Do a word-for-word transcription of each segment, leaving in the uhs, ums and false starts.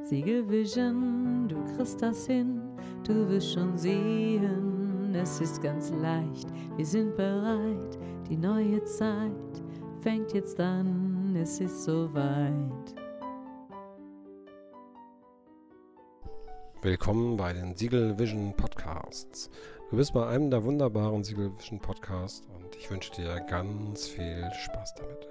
Siegel Vision, du kriegst das hin, du wirst schon sehen, es ist ganz leicht, wir sind bereit, die neue Zeit fängt jetzt an, es ist soweit. Willkommen bei den Siegel Vision Podcasts. Du bist bei einem der wunderbaren Siegel Vision Podcasts und ich wünsche dir ganz viel Spaß damit.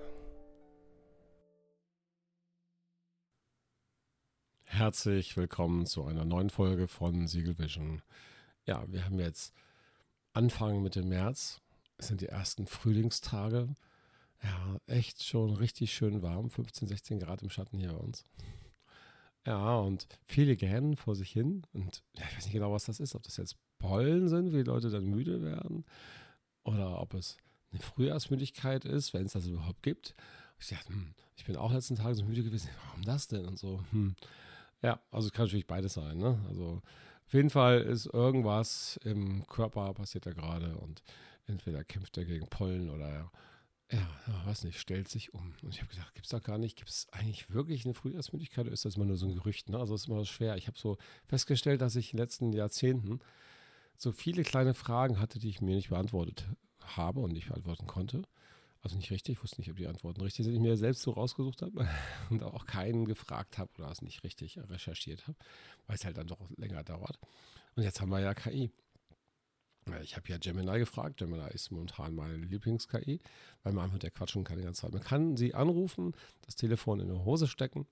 Herzlich willkommen zu einer neuen Folge von Siegel Vision. Ja, wir haben jetzt Anfang Mitte März. Es sind die ersten Frühlingstage. Ja, echt schon richtig schön warm. fünfzehn, sechzehn Grad im Schatten hier bei uns. Ja, und viele gähnen vor sich hin. Und ja, ich weiß nicht genau, was das ist. Ob das jetzt Pollen sind, wie die Leute dann müde werden. Oder ob es eine Frühjahrsmüdigkeit ist, wenn es das überhaupt gibt. Ich dachte, hm, ich bin auch letzten Tage so müde gewesen. Warum das denn? Und so, hm. Ja, also es kann natürlich beides sein, ne? Also auf jeden Fall ist irgendwas im Körper passiert da gerade und entweder kämpft er gegen Pollen oder ja, ja, weiß nicht, stellt sich um. Und ich habe gedacht, gibt es da gar nicht, gibt es eigentlich wirklich eine Frühjahrsmüdigkeit oder ist das immer nur so ein Gerücht, ne? Also es ist immer schwer. Ich habe so festgestellt, dass ich in den letzten Jahrzehnten so viele kleine Fragen hatte, die ich mir nicht beantwortet habe und nicht beantworten konnte. Also nicht richtig, ich wusste nicht, ob die Antworten richtig sind, die ich mir selbst so rausgesucht habe und auch keinen gefragt habe oder es nicht richtig recherchiert habe, weil es halt dann doch länger dauert. Und jetzt haben wir ja K I. Ich habe ja Gemini gefragt. Gemini ist momentan meine Lieblings-K I, weil man einfach mit der quatschen kann die ganze Zeit. Man kann sie anrufen, das Telefon in die Hose stecken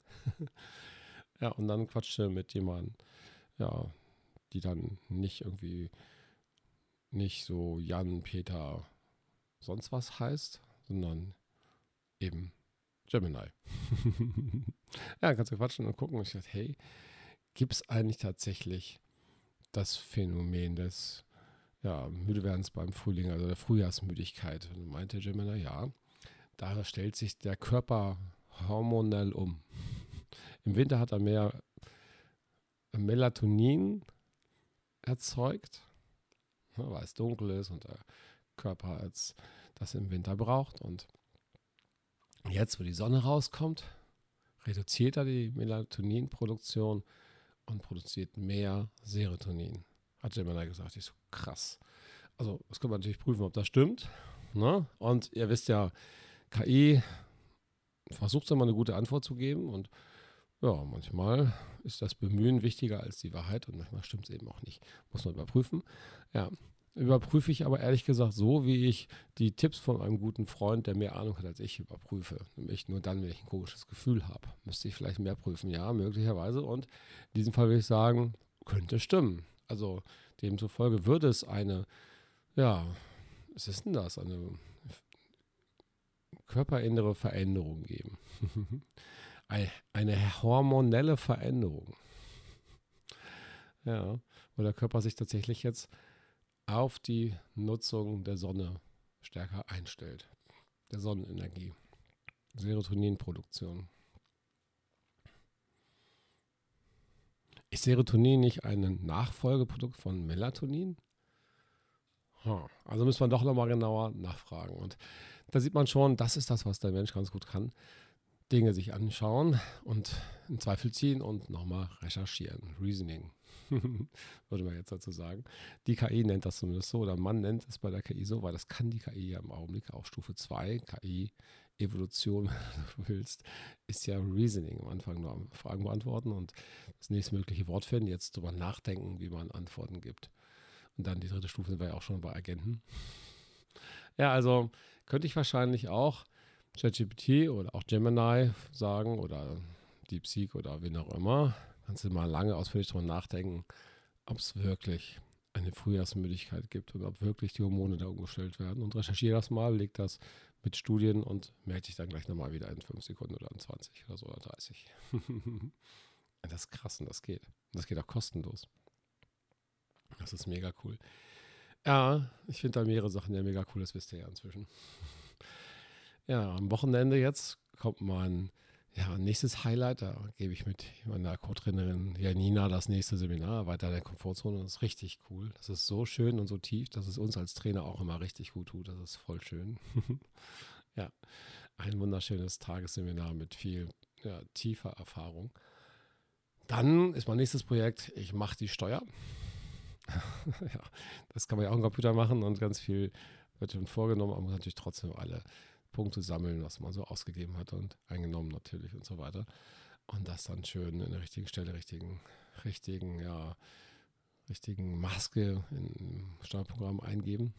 ja, und dann quatscht mit jemandem, ja, die dann nicht irgendwie nicht so Jan, Peter, sonst was heißt, sondern eben Gemini. Ja, kannst du quatschen und gucken. Und ich dachte, hey, gibt es eigentlich tatsächlich das Phänomen des ja, Müdewerdens beim Frühling, also der Frühjahrsmüdigkeit? Und meinte Gemini, ja, da stellt sich der Körper hormonell um. Im Winter hat er mehr Melatonin erzeugt, weil es dunkel ist und der Körper als das im Winter braucht. Und jetzt, wo die Sonne rauskommt, reduziert er die Melatoninproduktion und produziert mehr Serotonin. Hat Gemini gesagt. Ich so, krass. Also, das können wir natürlich prüfen, ob das stimmt. Ne? Und ihr wisst ja, K I versucht immer eine gute Antwort zu geben. Und ja, manchmal ist das Bemühen wichtiger als die Wahrheit. Und manchmal stimmt es eben auch nicht. Muss man überprüfen. Ja. Überprüfe ich aber ehrlich gesagt so, wie ich die Tipps von einem guten Freund, der mehr Ahnung hat als ich, überprüfe. Nämlich nur dann, wenn ich ein komisches Gefühl habe. Müsste ich vielleicht mehr prüfen. Ja, möglicherweise. Und in diesem Fall würde ich sagen, könnte stimmen. Also demzufolge würde es eine, ja, was ist denn das? Eine körperinnere Veränderung geben. Eine hormonelle Veränderung. Ja, wo der Körper sich tatsächlich jetzt auf die Nutzung der Sonne stärker einstellt. Der Sonnenenergie. Serotoninproduktion. Ist Serotonin nicht ein Nachfolgeprodukt von Melatonin? Hm. Also müssen wir doch nochmal genauer nachfragen. Und da sieht man schon, das ist das, was der Mensch ganz gut kann. Dinge sich anschauen und in Zweifel ziehen und nochmal recherchieren. Reasoning, würde man jetzt dazu sagen. Die K I nennt das zumindest so, oder man nennt es bei der K I so, weil das kann die K I ja im Augenblick auf Stufe zwei, K I-Evolution, wenn du willst, ist ja Reasoning. Am Anfang nur Fragen beantworten und das nächstmögliche Wort finden, jetzt drüber nachdenken, wie man Antworten gibt. Und dann die dritte Stufe sind wir ja auch schon bei Agenten. Ja, also könnte ich wahrscheinlich auch ChatGPT oder auch Gemini sagen oder DeepSeek oder wen auch immer, kannst du mal lange ausführlich darüber nachdenken, ob es wirklich eine Frühjahrsmüdigkeit gibt und ob wirklich die Hormone da umgestellt werden. Und recherchiere das mal, leg das mit Studien und melde dich dann gleich nochmal wieder in fünf Sekunden oder in zwanzig oder so oder dreißig. Das ist krass und das geht. Das geht auch kostenlos. Das ist mega cool. Ja, ich finde da mehrere Sachen ja mega cool, das wisst ihr ja inzwischen. Ja, am Wochenende jetzt kommt mein ja, nächstes Highlight. Da gebe ich mit meiner Co-Trainerin Janina das nächste Seminar weiter in der Komfortzone. Das ist richtig cool. Das ist so schön und so tief, dass es uns als Trainer auch immer richtig gut tut. Das ist voll schön. Ja, ein wunderschönes Tagesseminar mit viel ja, tiefer Erfahrung. Dann ist mein nächstes Projekt, ich mache die Steuer. Ja, das kann man ja auch am Computer machen und ganz viel wird schon vorgenommen, aber man muss natürlich trotzdem alle Punkte sammeln, was man so ausgegeben hat und eingenommen natürlich und so weiter. Und das dann schön in der richtigen Stelle, richtigen, richtigen, ja, richtigen Maske im Steuerprogramm eingeben.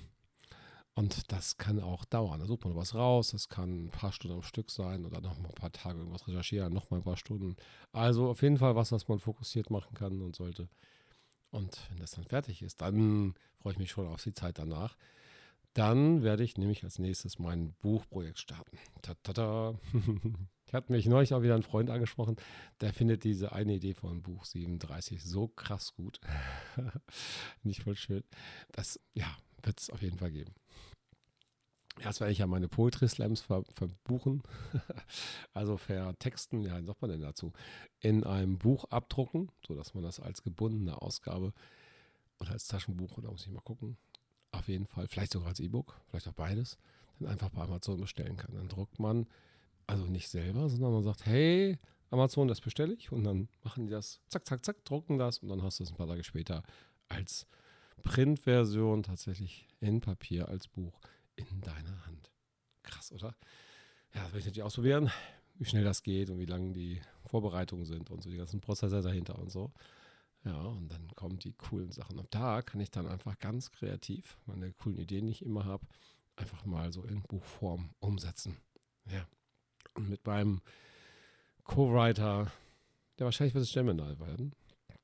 Und das kann auch dauern. Da sucht man was raus, das kann ein paar Stunden am Stück sein oder noch mal ein paar Tage irgendwas recherchieren, noch mal ein paar Stunden. Also auf jeden Fall was, was man fokussiert machen kann und sollte. Und wenn das dann fertig ist, dann freue ich mich schon auf die Zeit danach. Dann werde ich nämlich als nächstes mein Buchprojekt starten. Tatada. Ich hatte mich neulich auch wieder einen Freund angesprochen, der findet diese eine Idee von Buch siebenunddreißig so krass gut. Nicht voll schön. Das, ja, wird es auf jeden Fall geben. Erst werde ich ja meine Poetry Slams ver verbuchen, also vertexten, ja, wie sagt man denn dazu, in einem Buch abdrucken, sodass man das als gebundene Ausgabe oder als Taschenbuch, oder muss ich mal gucken, auf jeden Fall, vielleicht sogar als E-Book, vielleicht auch beides, dann einfach bei Amazon bestellen kann. Dann druckt man, also nicht selber, sondern man sagt, hey, Amazon, das bestelle ich, und dann machen die das, zack, zack, zack, drucken das, und dann hast du es ein paar Tage später als Printversion tatsächlich in Papier als Buch in deiner Hand. Krass, oder? Ja, das will ich natürlich ausprobieren, wie schnell das geht und wie lang die Vorbereitungen sind und so die ganzen Prozesse dahinter und so. Ja, und dann kommen die coolen Sachen. Und da kann ich dann einfach ganz kreativ meine coolen Ideen, die ich immer habe, einfach mal so in Buchform umsetzen. Ja. Und mit meinem Co-Writer, der wahrscheinlich wird es Gemini werden.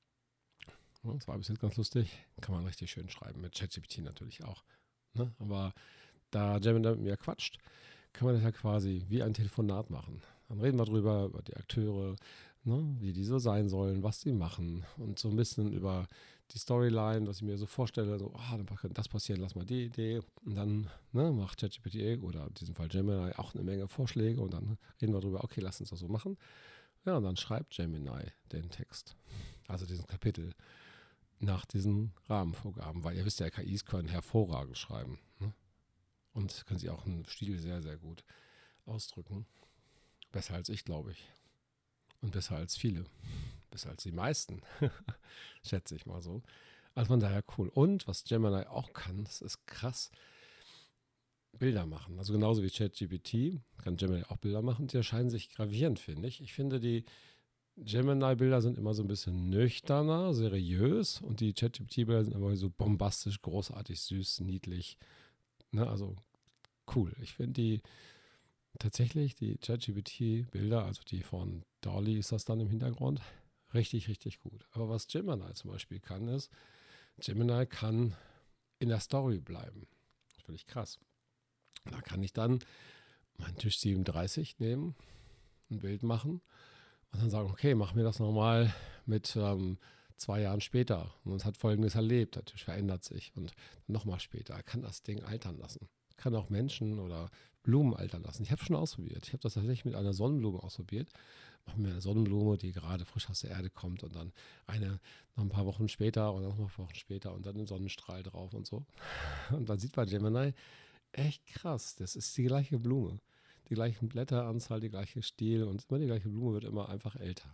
Ja, das war bis jetzt ganz lustig. Kann man richtig schön schreiben. Mit ChatGPT natürlich auch. Ne? Aber da Gemini mit mir quatscht, kann man das ja quasi wie ein Telefonat machen. Dann reden wir drüber, über die Akteure, ne, wie die so sein sollen, was sie machen, und so ein bisschen über die Storyline, was ich mir so vorstelle, so, ah, dann könnte das passieren, lass mal die Idee, und dann ne, macht ChatGPT oder in diesem Fall Gemini auch eine Menge Vorschläge, und dann reden wir drüber, okay, lass uns das so machen. Ja, und dann schreibt Gemini den Text, also diesen Kapitel, nach diesen Rahmenvorgaben, weil ihr wisst ja, K Is können hervorragend schreiben, ne? Und können sie auch im Stil sehr, sehr gut ausdrücken. Besser als ich, glaube ich. Und besser als viele. Besser als die meisten. Schätze ich mal so. Also von daher cool. Und was Gemini auch kann, das ist krass, Bilder machen. Also genauso wie ChatGPT kann Gemini auch Bilder machen. Die erscheinen sich gravierend, finde ich. Ich finde, die Gemini-Bilder sind immer so ein bisschen nüchterner, seriös. Und die ChatGPT-Bilder sind immer so bombastisch, großartig, süß, niedlich. Ne, also cool. Ich finde die tatsächlich, die ChatGPT-Bilder, also die von Dolly ist das dann im Hintergrund, richtig, richtig gut. Aber was Gemini zum Beispiel kann, ist, Gemini kann in der Story bleiben. Völlig krass. Da kann ich dann meinen Tisch siebenunddreißig nehmen, ein Bild machen und dann sagen, okay, mach mir das nochmal mit ähm, zwei Jahren später. Und es hat Folgendes erlebt, der Tisch verändert sich, und nochmal später. Er kann das Ding altern lassen. Kann auch Menschen oder Blumen altern lassen. Ich habe schon ausprobiert. Ich habe das tatsächlich mit einer Sonnenblume ausprobiert. Machen wir eine Sonnenblume, die gerade frisch aus der Erde kommt, und dann eine noch ein paar Wochen später und noch ein paar Wochen später und dann ein Sonnenstrahl drauf und so. Und dann sieht man Gemini, echt krass, das ist die gleiche Blume. Die gleichen Blätteranzahl, die gleiche Stiel, und immer die gleiche Blume wird immer einfach älter.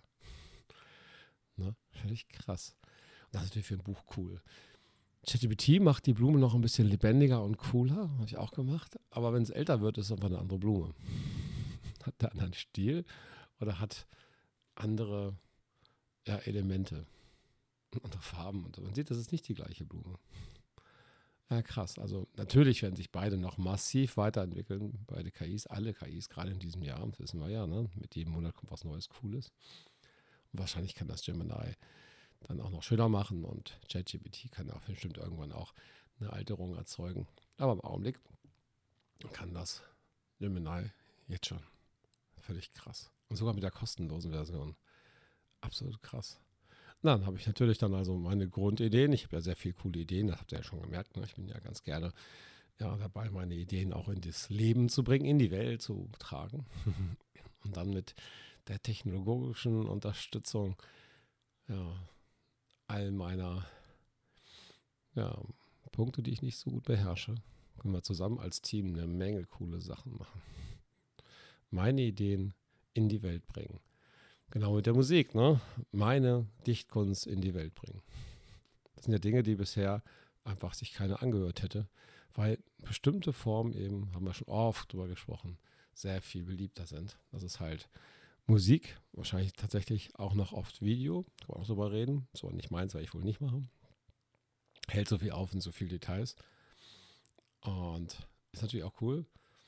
Ne? Völlig krass. Und das ist natürlich für ein Buch cool. ChatGPT macht die Blume noch ein bisschen lebendiger und cooler, habe ich auch gemacht. Aber wenn es älter wird, ist es einfach eine andere Blume. Hat einen anderen Stil oder hat andere ja, Elemente, andere Farben. Und so. Man sieht, das ist nicht die gleiche Blume. Ja, krass. Also natürlich werden sich beide noch massiv weiterentwickeln, beide K Is, alle K Is, gerade in diesem Jahr, das wissen wir ja, ne? Mit jedem Monat kommt was Neues, Cooles. Und wahrscheinlich kann das Gemini dann auch noch schöner machen, und ChatGPT kann auch bestimmt irgendwann auch eine Alterung erzeugen. Aber im Augenblick kann das Gemini jetzt schon. Völlig krass. Und sogar mit der kostenlosen Version. Absolut krass. Na, dann habe ich natürlich dann also meine Grundideen. Ich habe ja sehr viele coole Ideen, das habt ihr ja schon gemerkt. Ne? Ich bin ja ganz gerne ja, dabei, meine Ideen auch in das Leben zu bringen, in die Welt zu tragen. Und dann mit der technologischen Unterstützung, ja, all meiner ja, Punkte, die ich nicht so gut beherrsche, können wir zusammen als Team eine Menge coole Sachen machen. Meine Ideen in die Welt bringen. Genau mit der Musik, ne? Meine Dichtkunst in die Welt bringen. Das sind ja Dinge, die bisher einfach sich keiner angehört hätte, weil bestimmte Formen eben, haben wir schon oft drüber gesprochen, sehr viel beliebter sind. Das ist halt Musik, wahrscheinlich tatsächlich auch noch oft Video, kann man auch drüber reden, so nicht meins, weil ich wohl nicht mache. Hält so viel auf und so viele Details und ist natürlich auch cool.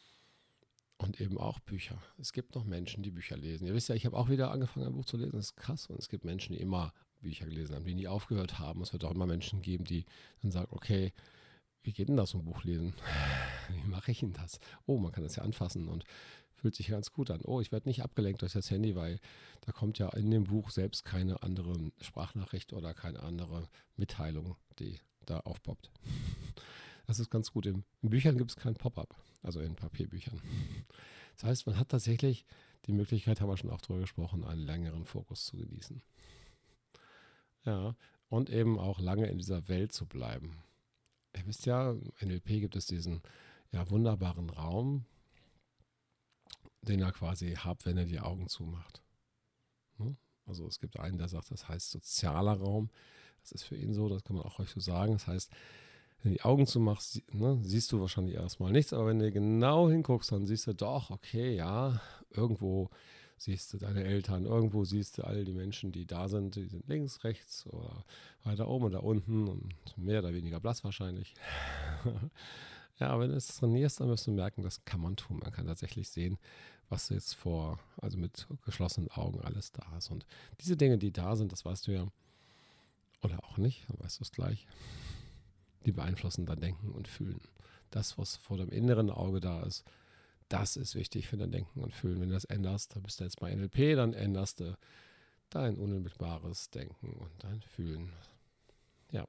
Und eben auch Bücher. Es gibt noch Menschen, die Bücher lesen. Ihr wisst ja, ich habe auch wieder angefangen, ein Buch zu lesen. Das ist krass. Und es gibt Menschen, die immer Bücher gelesen haben, die nie aufgehört haben. Es wird auch immer Menschen geben, die dann sagen, okay, wie geht denn das, so ein Buch lesen? Wie mache ich denn das? Oh, man kann das ja anfassen und fühlt sich ganz gut an. Oh, ich werde nicht abgelenkt durch das Handy, weil da kommt ja in dem Buch selbst keine andere Sprachnachricht oder keine andere Mitteilung, die da aufpoppt. Das ist ganz gut. In, in Büchern gibt es kein Pop-up, also in Papierbüchern. Das heißt, man hat tatsächlich die Möglichkeit, haben wir schon auch drüber gesprochen, einen längeren Fokus zu genießen. Ja, und eben auch lange in dieser Welt zu bleiben. Ihr wisst ja, im N L P gibt es diesen ja, wunderbaren Raum, den ihr quasi habt, wenn ihr die Augen zumacht. Also es gibt einen, der sagt, das heißt sozialer Raum. Das ist für ihn so, das kann man auch euch so sagen. Das heißt, wenn du die Augen zumachst, ne, siehst du wahrscheinlich erstmal nichts, aber wenn du genau hinguckst, dann siehst du doch, okay, ja, irgendwo siehst du deine Eltern, irgendwo siehst du all die Menschen, die da sind, die sind links, rechts oder weiter oben oder unten und mehr oder weniger blass wahrscheinlich. Ja, wenn du es trainierst, dann wirst du merken, das kann man tun. Man kann tatsächlich sehen, was jetzt vor, also mit geschlossenen Augen alles da ist. Und diese Dinge, die da sind, das weißt du ja, oder auch nicht, dann weißt du es gleich. Die beeinflussen dein Denken und Fühlen. Das, was vor dem inneren Auge da ist, das ist wichtig für dein Denken und Fühlen. Wenn du das änderst, da bist du jetzt bei N L P, dann änderst du dein unmittelbares Denken und dein Fühlen. Ja.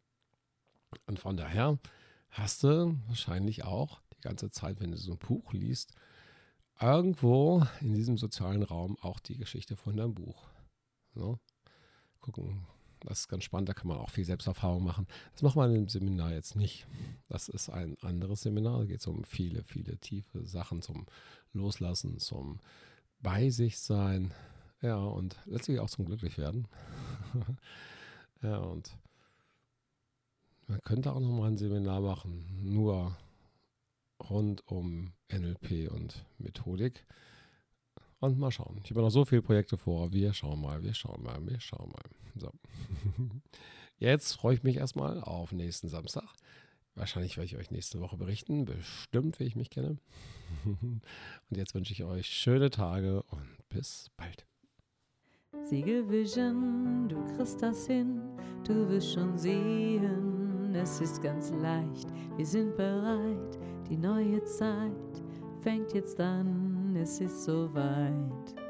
Und von daher hast du wahrscheinlich auch die ganze Zeit, wenn du so ein Buch liest, irgendwo in diesem sozialen Raum auch die Geschichte von deinem Buch. So. Gucken. Das ist ganz spannend, da kann man auch viel Selbsterfahrung machen. Das machen wir in dem Seminar jetzt nicht. Das ist ein anderes Seminar, da geht es um viele, viele tiefe Sachen zum Loslassen, zum Bei sich sein, ja, und letztlich auch zum Glücklichwerden. Ja, und man könnte auch nochmal ein Seminar machen, nur rund um N L P und Methodik. Und mal schauen. Ich habe noch so viele Projekte vor. Wir schauen mal, wir schauen mal, wir schauen mal. So. Jetzt freue ich mich erstmal auf nächsten Samstag. Wahrscheinlich werde ich euch nächste Woche berichten. Bestimmt, wie ich mich kenne. Und jetzt wünsche ich euch schöne Tage und bis bald. Siegelvision, du kriegst das hin, du wirst schon sehen, es ist ganz leicht, wir sind bereit, die neue Zeit fängt jetzt an, es ist soweit.